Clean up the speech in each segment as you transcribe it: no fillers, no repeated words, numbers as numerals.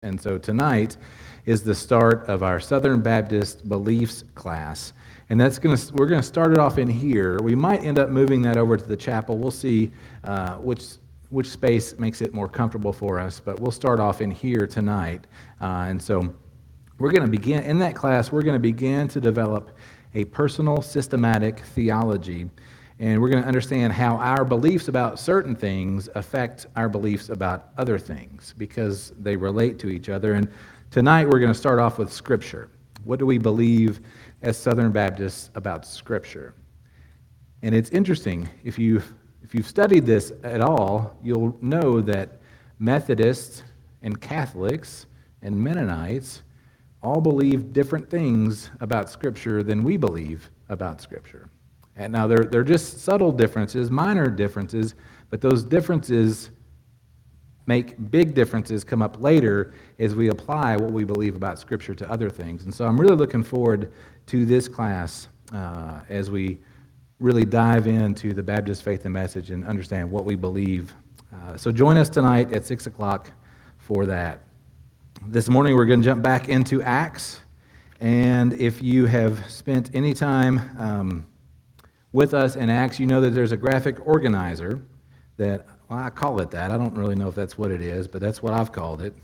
And so tonight is the start of our Southern Baptist Beliefs class. And we're going to start it off in here. We might end up moving that over to the chapel. We'll see which space makes it more comfortable for us, but we'll start off in here tonight. And so we're going to begin, in that class, we're going to begin to develop a personal systematic theology. And we're going to understand how our beliefs about certain things affect our beliefs about other things because they relate to each other. And tonight we're going to start off with Scripture. What do we believe as Southern Baptists about Scripture? And it's interesting, if you've studied this at all, you'll know that Methodists and Catholics and Mennonites all believe different things about Scripture than we believe about Scripture. And now they're just subtle differences, minor differences, but those differences make big differences come up later as we apply what we believe about Scripture to other things. And so I'm really looking forward to this class as we really dive into the Baptist faith and message and understand what we believe. So join us tonight at 6 o'clock for that. This morning we're going to jump back into Acts. And if you have spent any time with us in Acts, you know that there's a graphic organizer that, well, I call it that. I don't really know if that's what it is, but that's what I've called it.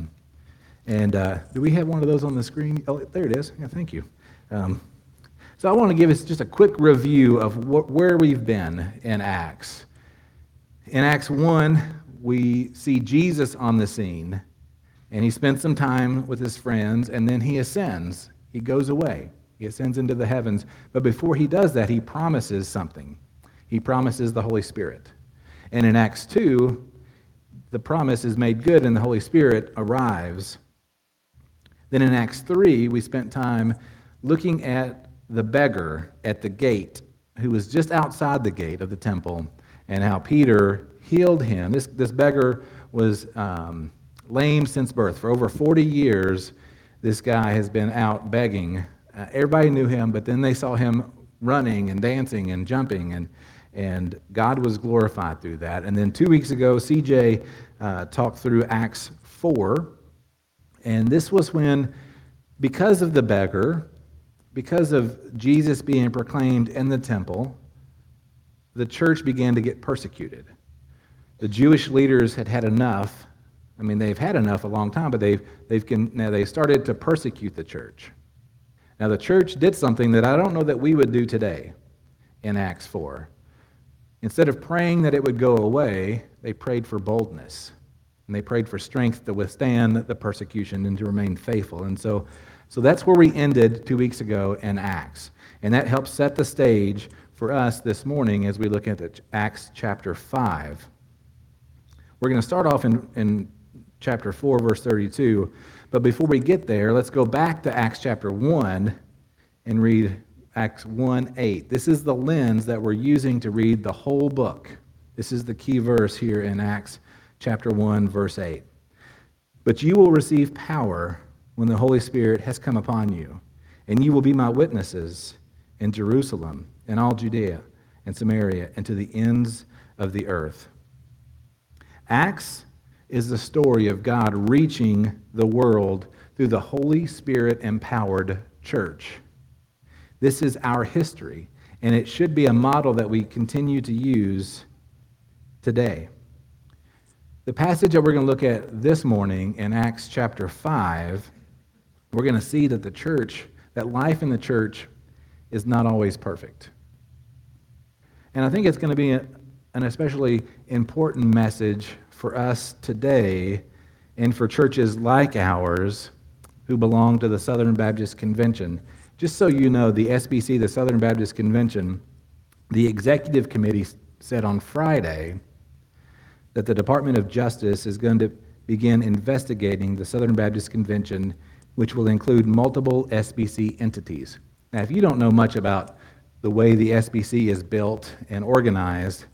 Do we have one of those on the screen? Oh, there it is. Yeah, thank you. So I want to give us just a quick review of where we've been in Acts. In Acts 1, we see Jesus on the scene, and he spends some time with his friends, and then he ascends. He goes away. He ascends into the heavens. But before he does that, he promises something. He promises the Holy Spirit. And in Acts 2, the promise is made good and the Holy Spirit arrives. Then in Acts 3, we spent time looking at the beggar at the gate who was just outside the gate of the temple and how Peter healed him. This beggar was lame since birth. For over 40 years, this guy has been out begging. Everybody knew him, but then they saw him running and dancing and jumping, and God was glorified through that. And then 2 weeks ago, CJ talked through Acts 4, and this was when, because of the beggar, because of Jesus being proclaimed in the temple, the church began to get persecuted. The Jewish leaders had had enough. I mean, they've had enough a long time, but they started to persecute the church. Now, the church did something that I don't know that we would do today in Acts 4. Instead of praying that it would go away, they prayed for boldness. And they prayed for strength to withstand the persecution and to remain faithful. And so that's where we ended 2 weeks ago in Acts. And that helps set the stage for us this morning as we look at Acts chapter 5. We're going to start off in chapter 4, verse 32. But before we get there, let's go back to Acts chapter 1 and read Acts 1:8. This is the lens that we're using to read the whole book. This is the key verse here in Acts chapter 1, verse 8. But you will receive power when the Holy Spirit has come upon you, and you will be my witnesses in Jerusalem and all Judea and Samaria and to the ends of the earth. Acts is the story of God reaching the world through the Holy Spirit-empowered church. This is our history, and it should be a model that we continue to use today. The passage that we're going to look at this morning in Acts chapter 5, we're going to see that that life in the church is not always perfect. And I think it's going to be an especially important message for us today and for churches like ours who belong to the Southern Baptist Convention. Just so you know, the SBC, the Southern Baptist Convention, the executive committee said on Friday that the Department of Justice is going to begin investigating the Southern Baptist Convention, which will include multiple SBC entities. Now, if you don't know much about the way the SBC is built and organized,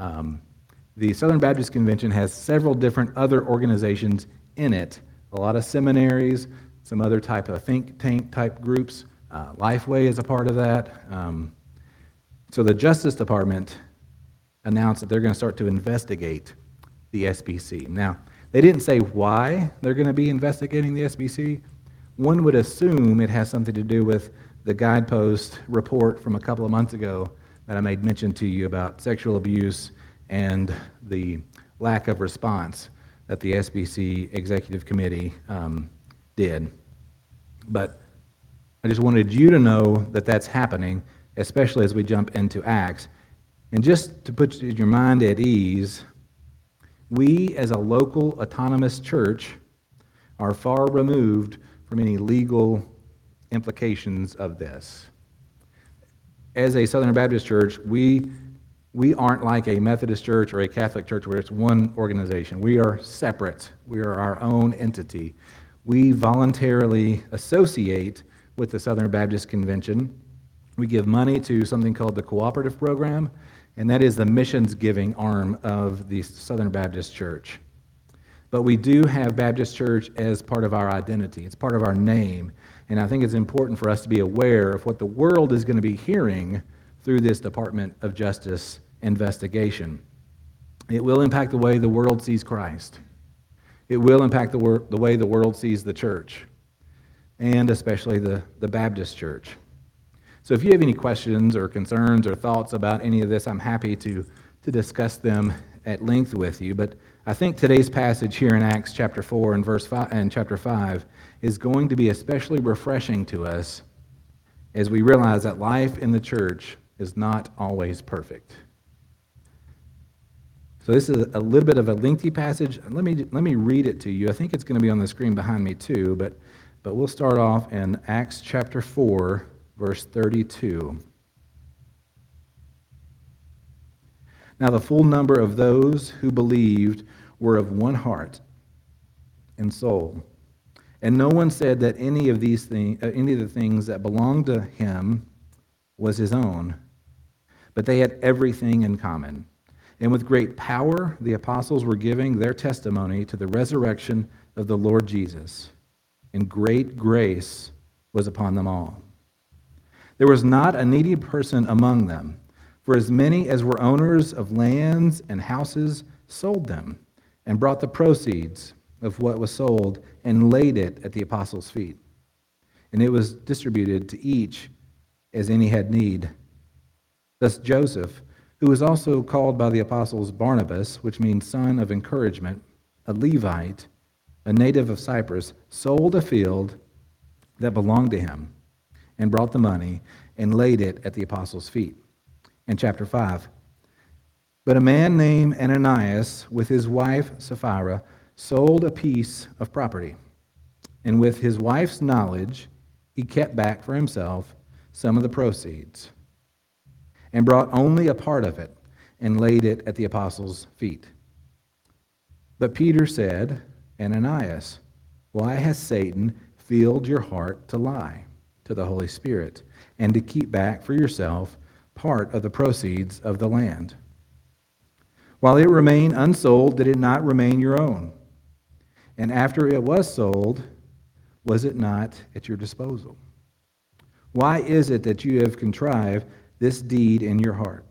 the Southern Baptist Convention has several different other organizations in it, a lot of seminaries, some other type of think tank type groups. Lifeway is a part of that. So the Justice Department announced that they're going to start to investigate the SBC. Now, They didn't say why they're going to be investigating the SBC. One would assume it has something to do with the Guidepost report from a couple of months ago that I made mention to you about sexual abuse and the lack of response that the SBC Executive Committee did. But I just wanted you to know that that's happening, especially as we jump into Acts. And just to put your mind at ease, we as a local autonomous church are far removed from any legal implications of this. As a Southern Baptist church, we aren't like a Methodist church or a Catholic church where it's one organization. We are separate. We are our own entity. We voluntarily associate with the Southern Baptist Convention. We give money to something called the Cooperative Program, and that is the missions giving arm of the Southern Baptist Church. But we do have Baptist Church as part of our identity. It's part of our name. And I think it's important for us to be aware of what the world is going to be hearing through this Department of Justice investigation. It will impact the way the world sees Christ. It will impact the way the world sees the church, and especially the Baptist Church. So if you have any questions or concerns or thoughts about any of this, I'm happy to discuss them at length with you. But I think today's passage here in Acts chapter 4 and verse 5 and chapter 5 is going to be especially refreshing to us as we realize that life in the church is not always perfect. So this is a little bit of a lengthy passage. Let me read it to you. I think it's going to be on the screen behind me too, but we'll start off in Acts chapter 4, verse 32. Now the full number of those who believed were of one heart and soul. And no one said that any of the things that belonged to him was his own, but they had everything in common. And with great power, the apostles were giving their testimony to the resurrection of the Lord Jesus, and great grace was upon them all. There was not a needy person among them, for as many as were owners of lands and houses sold them, and brought the proceeds of what was sold and laid it at the apostles' feet. And it was distributed to each as any had need. Thus Joseph, who was also called by the apostles Barnabas, which means son of encouragement, a Levite, a native of Cyprus, sold a field that belonged to him and brought the money and laid it at the apostles' feet. In chapter 5, but a man named Ananias with his wife Sapphira sold a piece of property, and with his wife's knowledge he kept back for himself some of the proceeds, and brought only a part of it and laid it at the apostles' feet. But Peter said, Ananias, why has Satan filled your heart to lie to the Holy Spirit and to keep back for yourself part of the proceeds of the land? While it remained unsold, did it not remain your own? And after it was sold, was it not at your disposal? Why is it that you have contrived this deed in your heart?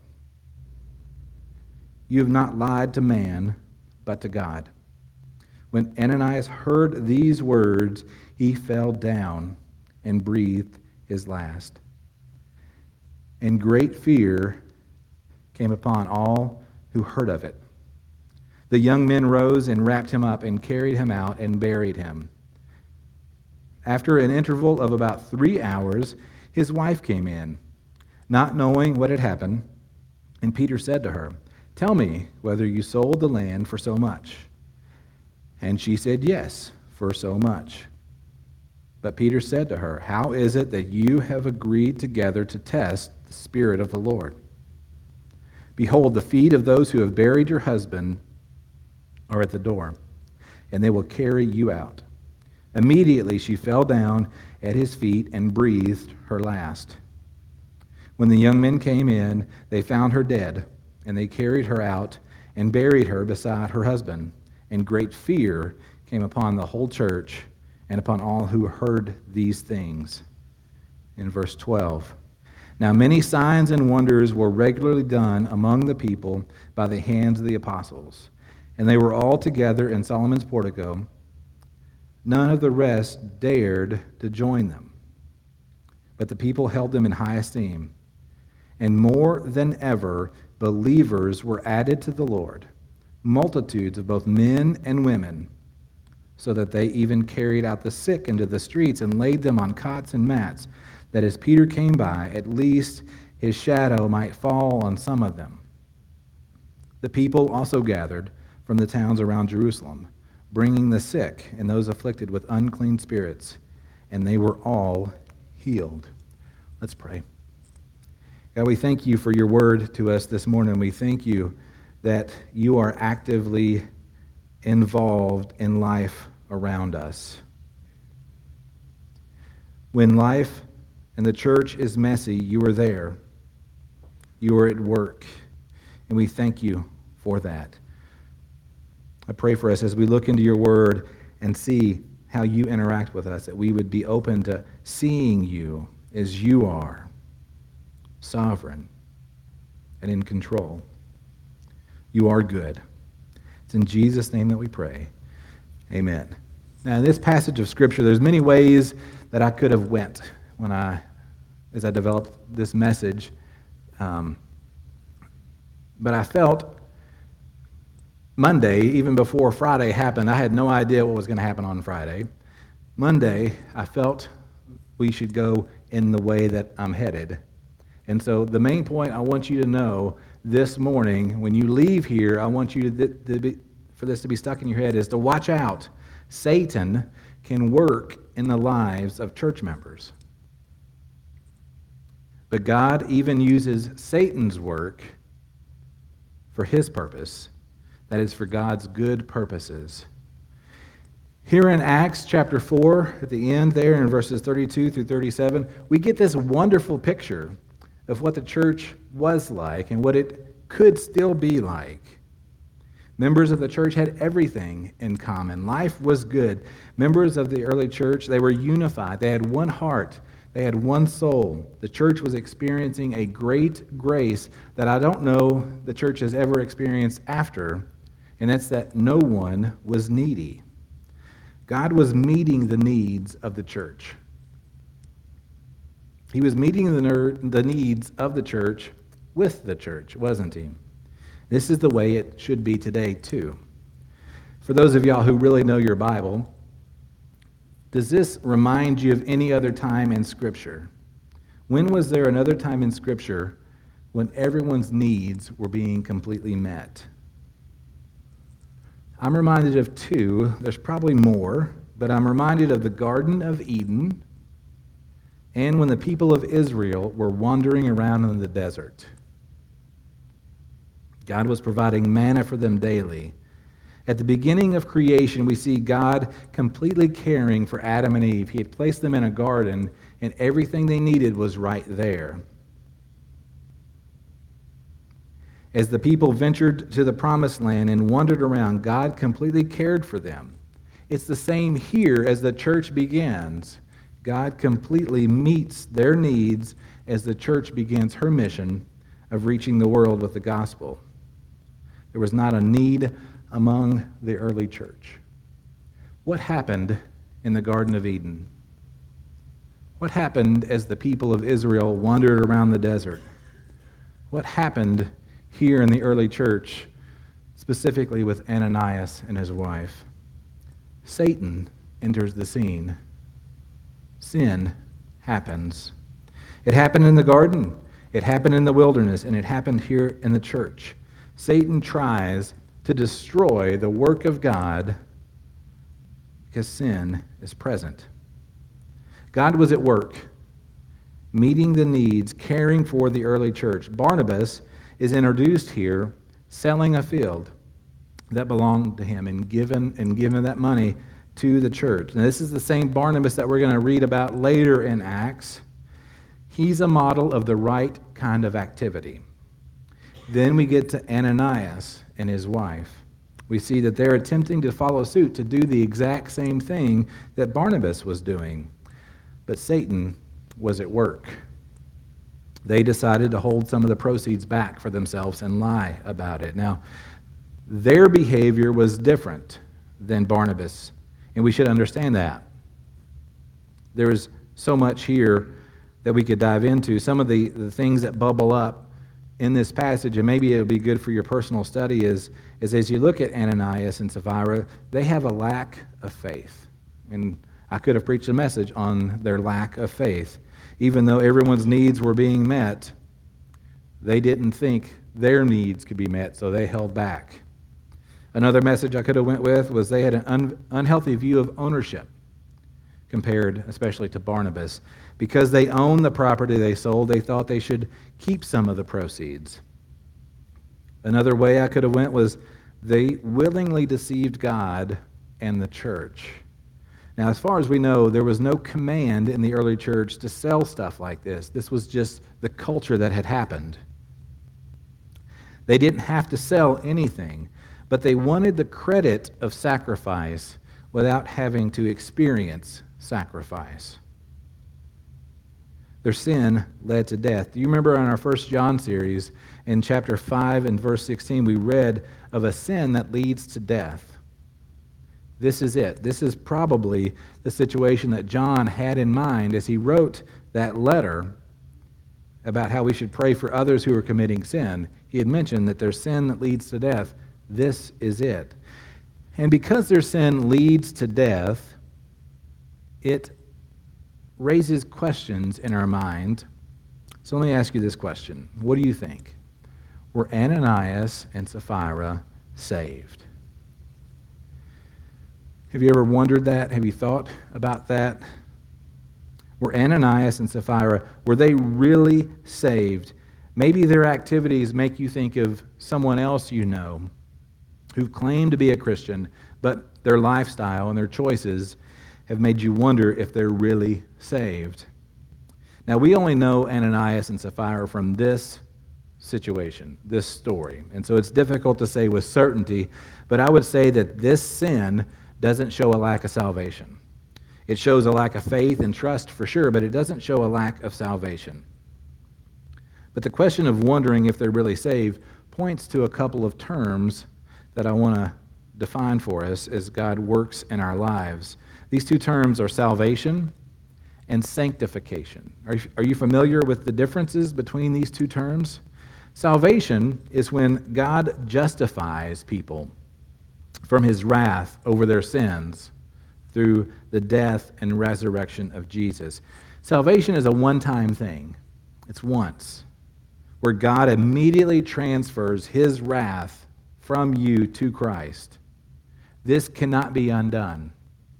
You have not lied to man, but to God. When Ananias heard these words, he fell down and breathed his last. And great fear came upon all who heard of it. The young men rose and wrapped him up and carried him out and buried him. After an interval of about 3 hours, his wife came in, not knowing what had happened. And Peter said to her, "Tell me whether you sold the land for so much." And she said, "Yes, for so much." But Peter said to her, "How is it that you have agreed together to test the Spirit of the Lord? Behold, the feet of those who have buried your husband are at the door, and they will carry you out." Immediately she fell down at his feet and breathed her last. When the young men came in, they found her dead, and they carried her out and buried her beside her husband. And great fear came upon the whole church and upon all who heard these things. In verse 12, now many signs and wonders were regularly done among the people by the hands of the apostles. and they were all together in Solomon's portico. None of the rest dared to join them, but the people held them in high esteem. And more than ever, believers were added to the Lord, multitudes of both men and women, so that they even carried out the sick into the streets and laid them on cots and mats, that as Peter came by, at least his shadow might fall on some of them. The people also gathered from the towns around Jerusalem, bringing the sick and those afflicted with unclean spirits, and they were all healed. Let's pray. God, we thank you for your word to us this morning. We thank you that you are actively involved in life around us. When life and the church is messy, you are there. You are at work, and we thank you for that. I pray for us as we look into your word and see how you interact with us, that we would be open to seeing you as you are, sovereign and in control. You are good. It's in Jesus' name that we pray. Amen. Now, in this passage of Scripture, there's many ways that I could have went as I developed this message. But I felt Monday, even before Friday happened, I had no idea what was going to happen on Friday. Monday, I felt we should go in the way that I'm headed. And so the main point I want you to know this morning, when you leave here, I want you for this to be stuck in your head, is to watch out. Satan can work in the lives of church members. But God even uses Satan's work for his purpose. That is for God's good purposes. Here in Acts chapter 4, at the end there in verses 32 through 37, we get this wonderful picture of what the church was like and what it could still be like. Members of the church had everything in common. Life was good. Members of the early church, they were unified. They had one heart. They had one soul. The church was experiencing a great grace that I don't know the church has ever experienced after, and that's that no one was needy. God was meeting the needs of the church. He was meeting the needs of the church with the church, wasn't he? This is the way it should be today, too. For those of y'all who really know your Bible, does this remind you of any other time in Scripture? When was there another time in Scripture when everyone's needs were being completely met? I'm reminded of two. There's probably more, but I'm reminded of the Garden of Eden and when the people of Israel were wandering around in the desert. God was providing manna for them daily. At the beginning of creation, we see God completely caring for Adam and Eve. He had placed them in a garden, and everything they needed was right there. As the people ventured to the promised land and wandered around, God completely cared for them. It's the same here as the church begins. God completely meets their needs as the church begins her mission of reaching the world with the gospel. There was not a need among the early church. What happened in the Garden of Eden? What happened as the people of Israel wandered around the desert? What happened here in the early church, specifically with Ananias and his wife? Satan enters the scene. Sin happens. It happened in the garden, it happened in the wilderness, and it happened here in the church. Satan tries to destroy the work of God because sin is present. God was at work, meeting the needs, caring for the early church. Barnabas is introduced here selling a field that belonged to him and given that money to the church. Now, this is the same Barnabas that we're going to read about later in Acts. He's a model of the right kind of activity. Then we get to Ananias and his wife. We see that they're attempting to follow suit to do the exact same thing that Barnabas was doing. But Satan was at work. They decided to hold some of the proceeds back for themselves and lie about it. Now, Their behavior was different than Barnabas, and we should understand that. There is so much here that we could dive into. Some of the things that bubble up in this passage, and maybe it'll be good for your personal study, is as you look at Ananias and Sapphira, they have a lack of faith. And I could have preached a message on their lack of faith. Even though everyone's needs were being met, they didn't think their needs could be met, so they held back. Another message I could have went with was they had an unhealthy view of ownership, compared especially to Barnabas. Because they owned the property they sold, they thought they should keep some of the proceeds. Another way I could have went was they willingly deceived God and the church. Now, as far as we know, there was no command in the early church to sell stuff like this. This was just the culture that had happened. They didn't have to sell anything, but they wanted the credit of sacrifice without having to experience sacrifice. Their sin led to death. Do you remember in our 1 John series, in chapter 5 and verse 16, we read of a sin that leads to death? This is it. This is probably the situation that John had in mind as he wrote that letter about how we should pray for others who are committing sin. He had mentioned that there's sin that leads to death. This is it. And because their sin leads to death, it raises questions in our mind. So let me ask you this question. What do you think? Were Ananias and Sapphira saved? Have you ever wondered that? Have you thought about that? Were Ananias and Sapphira, were they really saved? Maybe their activities make you think of someone else you know who claimed to be a Christian, but their lifestyle and their choices have made you wonder if they're really saved. Now, we only know Ananias and Sapphira from this situation, this story. And so it's difficult to say with certainty, but I would say that this sin doesn't show a lack of salvation. It shows a lack of faith and trust for sure, but it doesn't show a lack of salvation. But the question of wondering if they're really saved points to a couple of terms that I want to define for us as God works in our lives. These two terms are salvation and sanctification. Are you familiar with the differences between these two terms? Salvation is when God justifies people from his wrath over their sins through the death and resurrection of Jesus. Salvation is a one-time thing. It's once, where God immediately transfers his wrath from you to Christ. This cannot be undone.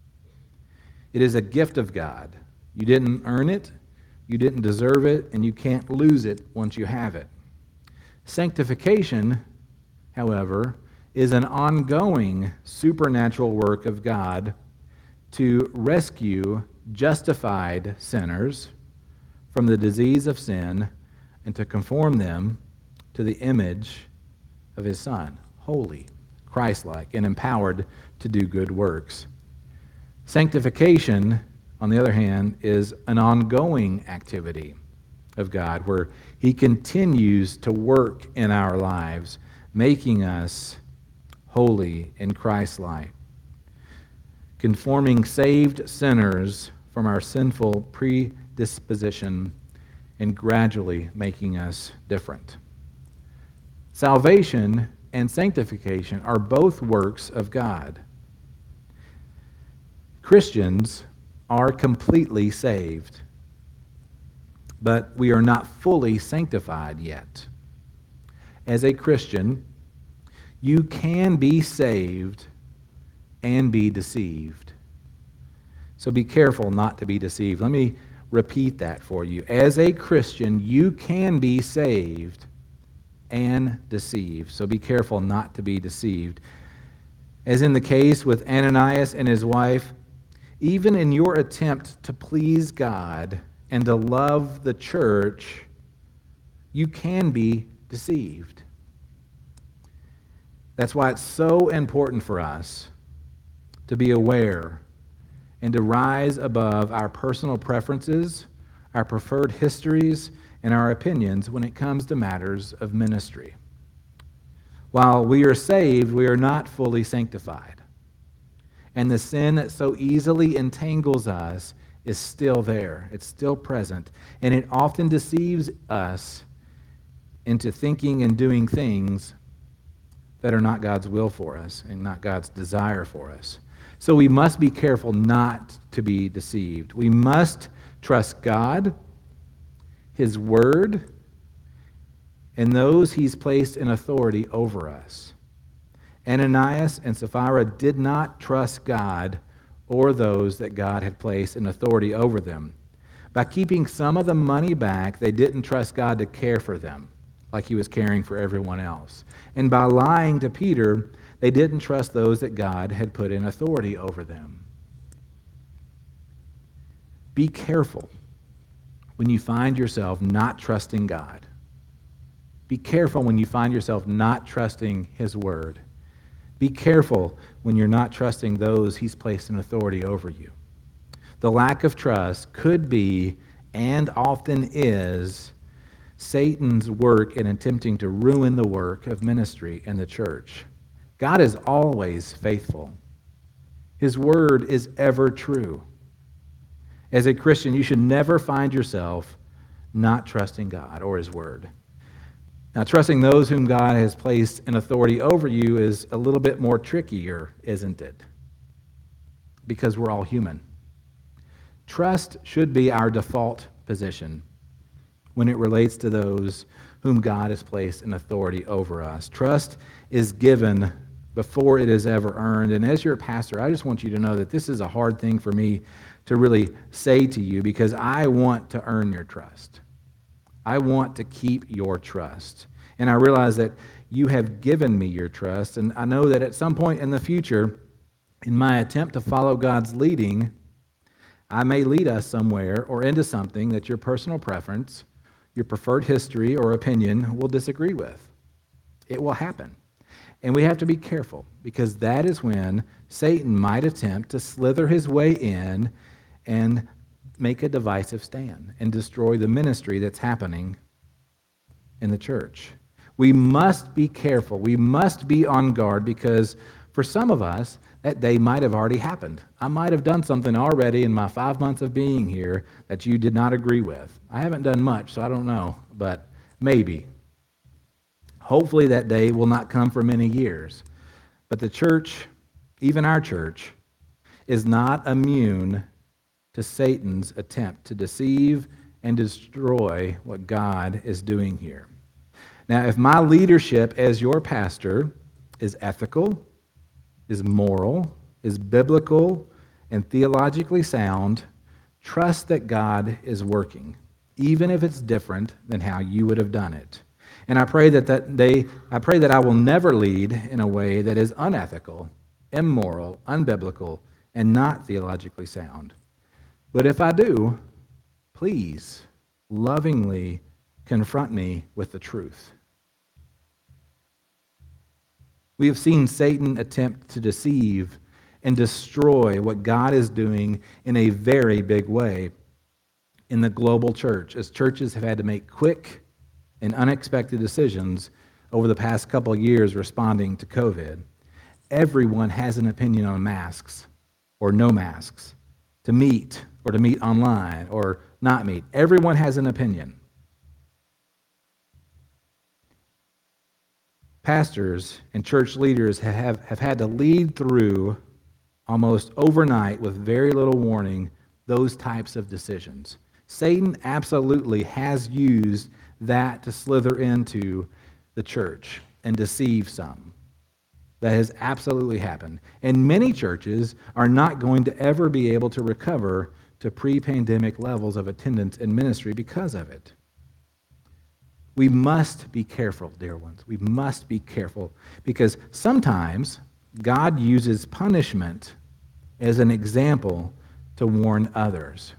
It is a gift of God. You didn't earn it, you didn't deserve it, and you can't lose it once you have it. Sanctification, however, is an ongoing supernatural work of God to rescue justified sinners from the disease of sin and to conform them to the image of his Son, holy, Christ-like, and empowered to do good works. Sanctification, on the other hand, is an ongoing activity of God where he continues to work in our lives, making us holy and Christ-like, conforming saved sinners from our sinful predisposition and gradually making us different. Salvation and sanctification are both works of God. Christians are completely saved, but we are not fully sanctified yet. As a Christian, you can be saved and be deceived. So be careful not to be deceived. Let me repeat that for you. As a Christian, you can be saved and deceived. So be careful not to be deceived. As in the case with Ananias and his wife, even in your attempt to please God and to love the church, you can be deceived. That's why it's so important for us to be aware and to rise above our personal preferences, our preferred histories, and our opinions when it comes to matters of ministry. While we are saved, we are not fully sanctified. And the sin that so easily entangles us is still there. It's still present. And it often deceives us into thinking and doing things that are not God's will for us and not God's desire for us. So we must be careful not to be deceived. We must trust God, His Word, and those He's placed in authority over us. Ananias and Sapphira did not trust God or those that God had placed in authority over them. By keeping some of the money back, they didn't trust God to care for them like He was caring for everyone else. And by lying to Peter, they didn't trust those that God had put in authority over them. Be careful when you find yourself not trusting God. Be careful when you find yourself not trusting His Word. Be careful when you're not trusting those He's placed in authority over you. The lack of trust could be, and often is, Satan's work in attempting to ruin the work of ministry in the church. God is always faithful. His Word is ever true. As a Christian, you should never find yourself not trusting God or His Word. Now, trusting those whom God has placed in authority over you is a little bit more trickier, isn't it? Because we're all human. Trust should be our default position when it relates to those whom God has placed in authority over us. Trust is given before it is ever earned. And as your pastor, I just want you to know that this is a hard thing for me to really say to you because I want to earn your trust. I want to keep your trust. And I realize that you have given me your trust. And I know that at some point in the future, in my attempt to follow God's leading, I may lead us somewhere or into something that your personal preference, your preferred history or opinion will disagree with. It will happen. And we have to be careful because that is when Satan might attempt to slither his way in and make a divisive stand and destroy the ministry that's happening in the church. We must be careful. We must be on guard because for some of us, that day might have already happened. I might have done something already in my 5 months of being here that you did not agree with. I haven't done much, so I don't know, but maybe. Hopefully that day will not come for many years. But the church, even our church, is not immune to Satan's attempt to deceive and destroy what God is doing here. Now, if my leadership as your pastor is ethical, is moral, is biblical, and theologically sound, trust that God is working, even if it's different than how you would have done it. And I pray that I will never lead in a way that is unethical, immoral, unbiblical, and not theologically sound. But if I do, please lovingly confront me with the truth. We have seen Satan attempt to deceive and destroy what God is doing in a very big way in the global church, as churches have had to make quick and unexpected decisions over the past couple of years responding to COVID. Everyone has an opinion on masks or no masks, to meet or to meet online or not meet. Everyone has an opinion. Pastors and church leaders have had to lead through almost overnight with very little warning those types of decisions. Satan absolutely has used that to slither into the church and deceive some. That has absolutely happened. And many churches are not going to ever be able to recover to pre-pandemic levels of attendance and ministry because of it. We must be careful, dear ones. We must be careful because sometimes God uses punishment as an example to warn others.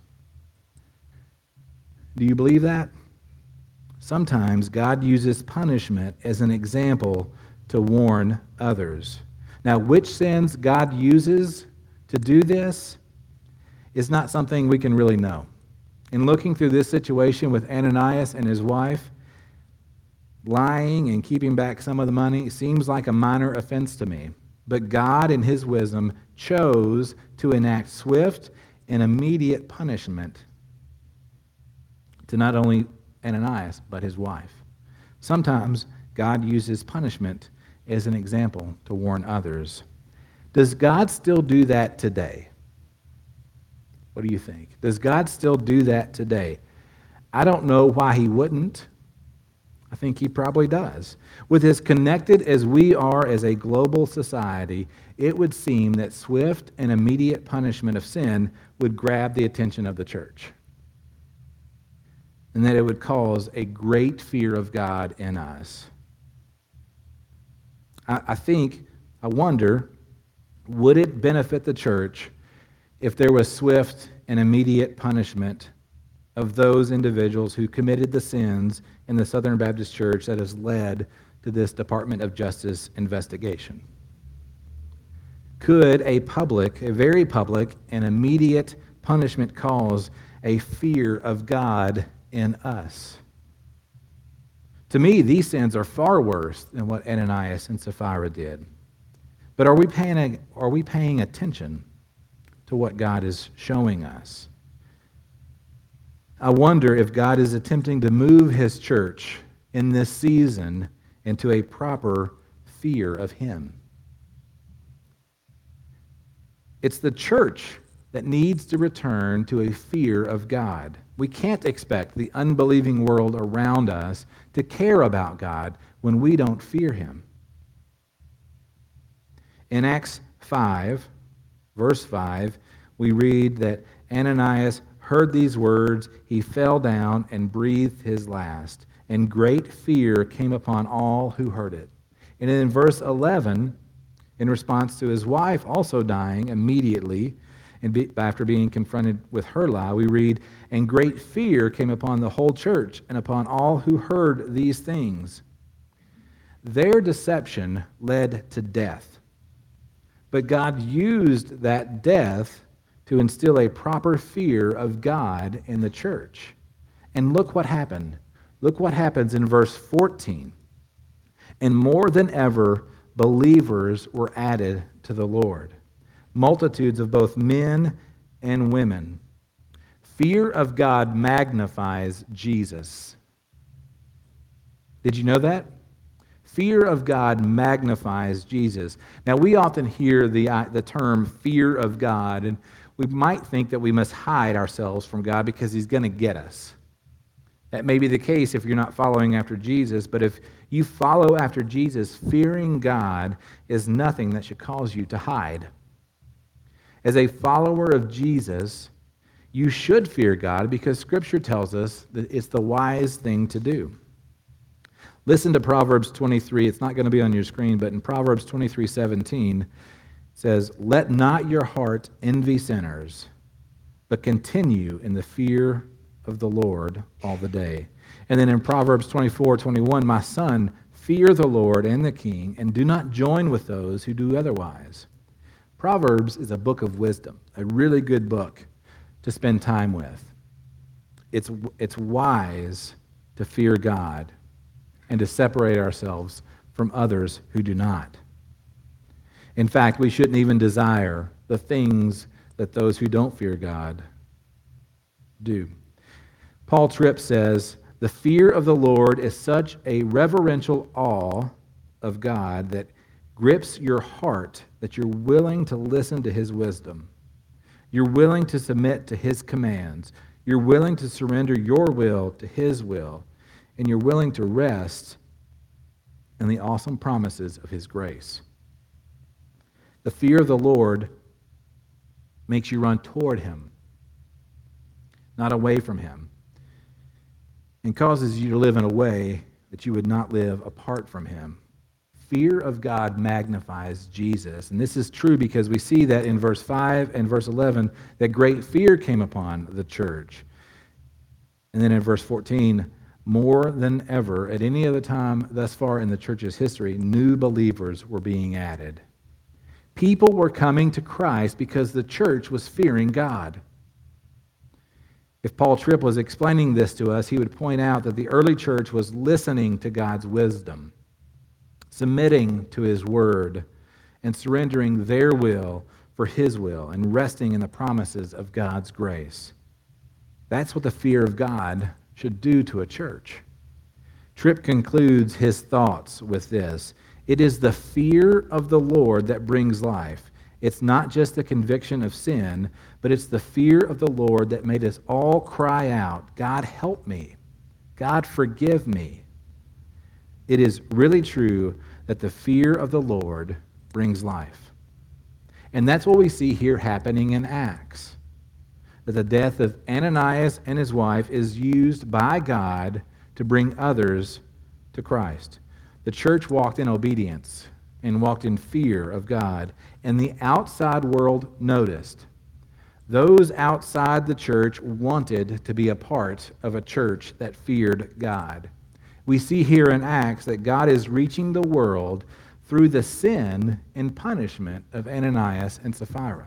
Do you believe that? Sometimes God uses punishment as an example to warn others. Now, which sins God uses to do this is not something we can really know. In looking through this situation with Ananias and his wife, Lying and keeping back some of the money seems like a minor offense to me. But God, in his wisdom, chose to enact swift and immediate punishment to not only Ananias, but his wife. Sometimes God uses punishment as an example to warn others. Does God still do that today? What do you think? Does God still do that today? I don't know why he wouldn't. I think he probably does. With as connected as we are as a global society, it would seem that swift and immediate punishment of sin would grab the attention of the church, and that it would cause a great fear of God in us. I wonder, would it benefit the church if there was swift and immediate punishment of those individuals who committed the sins in the Southern Baptist Church that has led to this Department of Justice investigation? Could a very public and immediate punishment cause a fear of God in us? To me, these sins are far worse than what Ananias and Sapphira did. But are we paying attention to what God is showing us? I wonder if God is attempting to move his church in this season into a proper fear of him. It's the church that needs to return to a fear of God. We can't expect the unbelieving world around us to care about God when we don't fear him. In Acts 5, verse 5, we read that Ananias heard these words, he fell down and breathed his last, and great fear came upon all who heard it. And in verse 11, in response to his wife also dying immediately, and after being confronted with her lie, we read, and great fear came upon the whole church and upon all who heard these things. Their deception led to death, but God used that death to instill a proper fear of God in the church. And look what happened. Look what happens in verse 14. And more than ever, believers were added to the Lord, multitudes of both men and women. Fear of God magnifies Jesus. Did you know that? Fear of God magnifies Jesus. Now, we often hear the term fear of God, and we might think that we must hide ourselves from God because he's going to get us. That may be the case if you're not following after Jesus, but if you follow after Jesus, fearing God is nothing that should cause you to hide. As a follower of Jesus, you should fear God because Scripture tells us that it's the wise thing to do. Listen to Proverbs 23. It's not going to be on your screen, but in Proverbs 23:17, says, let not your heart envy sinners, but continue in the fear of the Lord all the day. And then in Proverbs 24:21, my son, fear the Lord and the king, and do not join with those who do otherwise. Proverbs is a book of wisdom, a really good book to spend time with. It's wise to fear God and to separate ourselves from others who do not. In fact, we shouldn't even desire the things that those who don't fear God do. Paul Tripp says, the fear of the Lord is such a reverential awe of God that grips your heart that you're willing to listen to his wisdom. You're willing to submit to his commands. You're willing to surrender your will to his will. And you're willing to rest in the awesome promises of his grace. The fear of the Lord makes you run toward him, not away from him, and causes you to live in a way that you would not live apart from him. Fear of God magnifies Jesus. And this is true because we see that in verse 5 and verse 11, that great fear came upon the church. And then in verse 14, more than ever, at any other time thus far in the church's history, new believers were being added. People were coming to Christ because the church was fearing God. If Paul Tripp was explaining this to us, he would point out that the early church was listening to God's wisdom, submitting to his word, and surrendering their will for his will, and resting in the promises of God's grace. That's what the fear of God should do to a church. Tripp concludes his thoughts with this: it is the fear of the Lord that brings life. It's not just the conviction of sin, but it's the fear of the Lord that made us all cry out, God, help me. God, forgive me. It is really true that the fear of the Lord brings life. And that's what we see here happening in Acts. That the death of Ananias and his wife is used by God to bring others to Christ. The church walked in obedience and walked in fear of God, and the outside world noticed. Those outside the church wanted to be a part of a church that feared God. We see here in Acts that God is reaching the world through the sin and punishment of Ananias and Sapphira.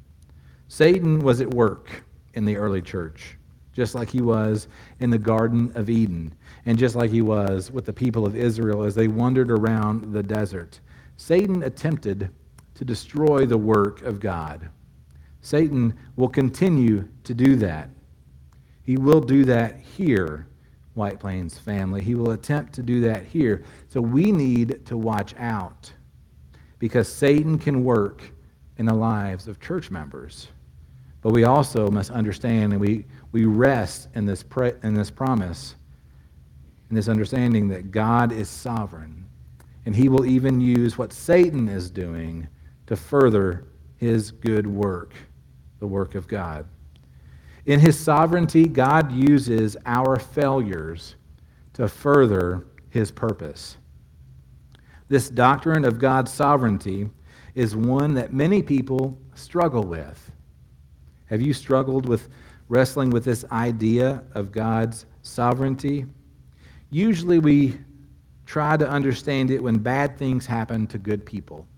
Satan was at work in the early church, just like he was in the Garden of Eden, and just like he was with the people of Israel as they wandered around the desert. Satan attempted to destroy the work of God. Satan will continue to do that. He will do that here, White Plains family. He will attempt to do that here. So we need to watch out, because Satan can work in the lives of church members. But we also must understand, and we rest in this promise, in this understanding that God is sovereign, and he will even use what Satan is doing to further his good work, the work of God. In his sovereignty, God uses our failures to further his purpose. This doctrine of God's sovereignty is one that many people struggle with. Have you struggled with wrestling with this idea of God's sovereignty? Usually we try to understand it when bad things happen to good people,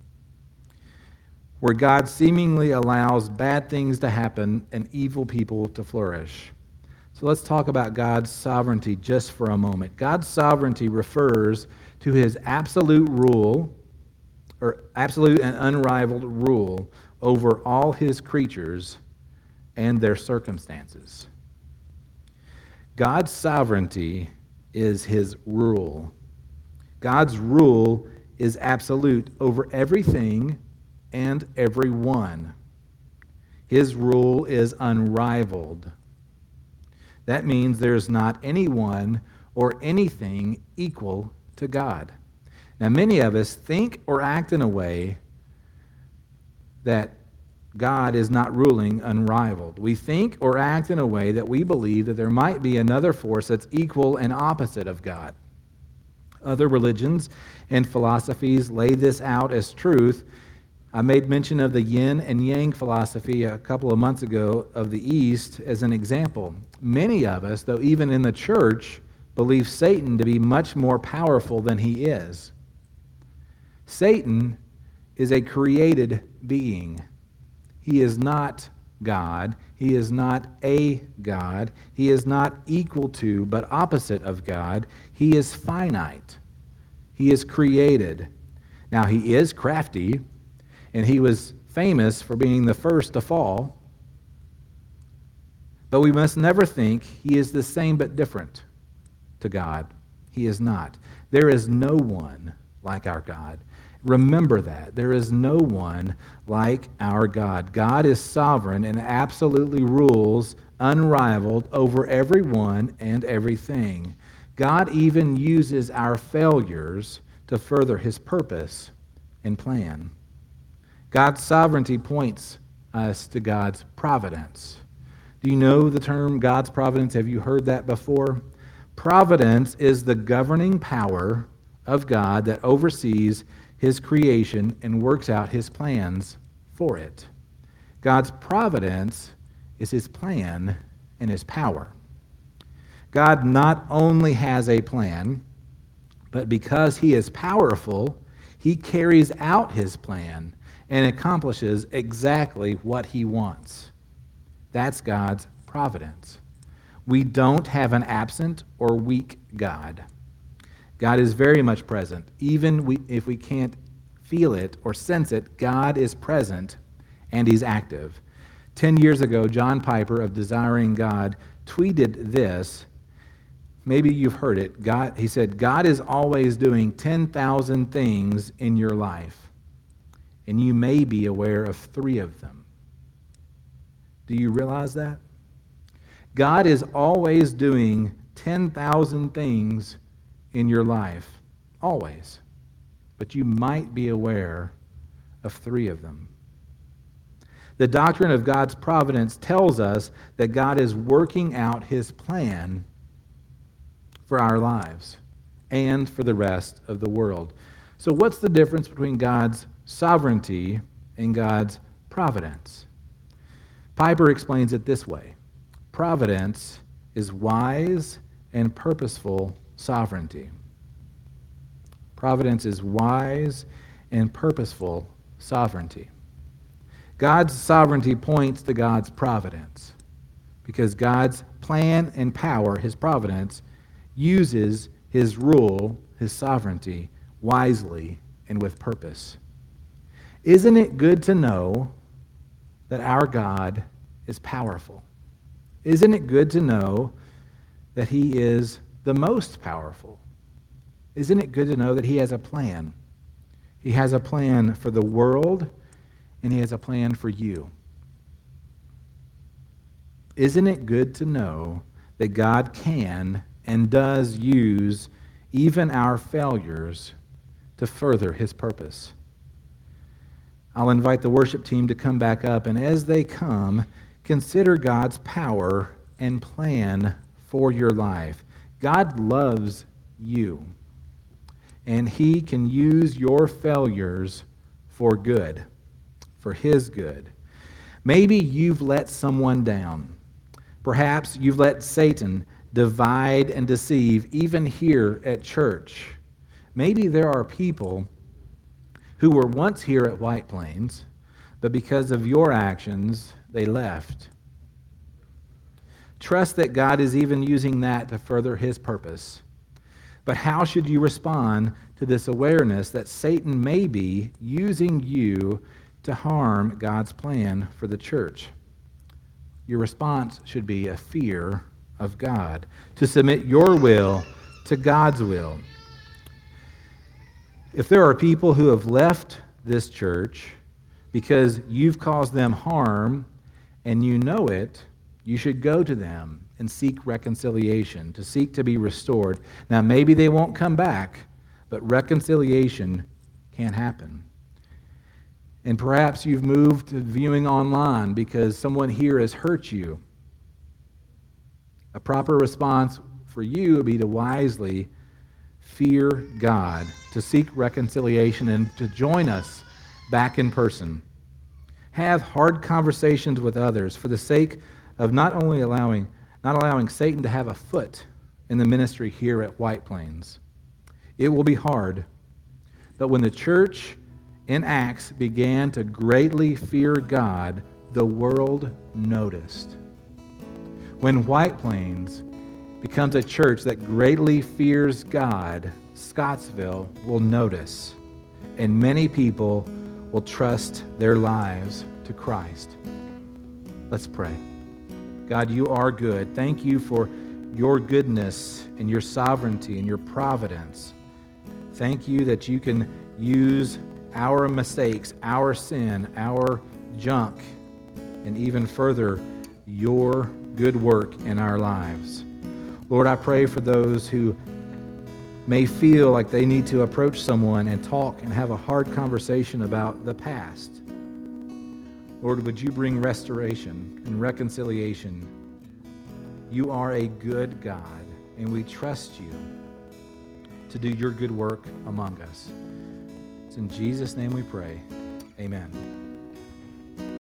where God seemingly allows bad things to happen and evil people to flourish. So let's talk about God's sovereignty just for a moment. God's sovereignty refers to his absolute rule, or absolute and unrivaled rule over all his creatures and their circumstances. God's sovereignty is his rule. God's rule is absolute over everything and everyone. His rule is unrivaled. That means there's not anyone or anything equal to God. Now, many of us think or act in a way that God is not ruling unrivaled. We think or act in a way that we believe that there might be another force that's equal and opposite of God. Other religions and philosophies lay this out as truth. I made mention of the yin and yang philosophy a couple of months ago of the East as an example. Many of us, though even in the church, believe Satan to be much more powerful than he is. Satan is a created being. He is not God. He is not a God. He is not equal to, but opposite of God. He is finite. He is created. Now, he is crafty, and he was famous for being the first to fall. But we must never think he is the same but different to God. He is not. There is no one like our God. Remember that. There is no one like our God. God is sovereign and absolutely rules unrivaled over everyone and everything. God even uses our failures to further his purpose and plan. God's sovereignty points us to God's providence. Do you know the term God's providence? Have you heard that before? Providence is the governing power of God that oversees his creation and works out his plans for it. God's providence is his plan and his power. God not only has a plan, but because he is powerful, he carries out his plan and accomplishes exactly what he wants. That's God's providence. We don't have an absent or weak God. God is very much present. Even if we can't feel it or sense it, God is present and he's active. 10 years ago, John Piper of Desiring God tweeted this. Maybe you've heard it. He said, God is always doing 10,000 things in your life, and you may be aware of 3 of them. Do you realize that? God is always doing 10,000 things in your life, always. But you might be aware of 3 of them. The doctrine of God's providence tells us that God is working out his plan for our lives and for the rest of the world. So what's the difference between God's sovereignty and God's providence? Piper explains it this way. Providence is wise and purposeful sovereignty. Providence is wise and purposeful sovereignty. God's sovereignty points to God's providence because God's plan and power, his providence, uses his rule, his sovereignty, wisely and with purpose. Isn't it good to know that our God is powerful? Isn't it good to know that he is the most powerful? Isn't it good to know that he has a plan? He has a plan for the world, and he has a plan for you. Isn't it good to know that God can and does use even our failures to further his purpose? I'll invite the worship team to come back up, and as they come, consider God's power and plan for your life. God loves you, and he can use your failures for good, for his good. Maybe you've let someone down. Perhaps you've let Satan divide and deceive even here at church. Maybe there are people who were once here at White Plains, but because of your actions, they left. Trust that God is even using that to further his purpose. But how should you respond to this awareness that Satan may be using you to harm God's plan for the church? Your response should be a fear of God, to submit your will to God's will. If there are people who have left this church because you've caused them harm and you know it, you should go to them and seek reconciliation, to seek to be restored. Now, maybe they won't come back, but reconciliation can happen. And perhaps you've moved to viewing online because someone here has hurt you. A proper response for you would be to wisely fear God, to seek reconciliation, and to join us back in person. Have hard conversations with others for the sake of not allowing Satan to have a foot in the ministry here at White Plains. It will be hard, but when the church in Acts began to greatly fear God, the world noticed. When White Plains becomes a church that greatly fears God, Scottsville will notice, and many people will trust their lives to Christ. Let's pray. God, you are good. Thank you for your goodness and your sovereignty and your providence. Thank you that you can use our mistakes, our sin, our junk, and even further, your good work in our lives. Lord, I pray for those who may feel like they need to approach someone and talk and have a hard conversation about the past. Lord, would you bring restoration and reconciliation? You are a good God, and we trust you to do your good work among us. It's in Jesus' name we pray. Amen.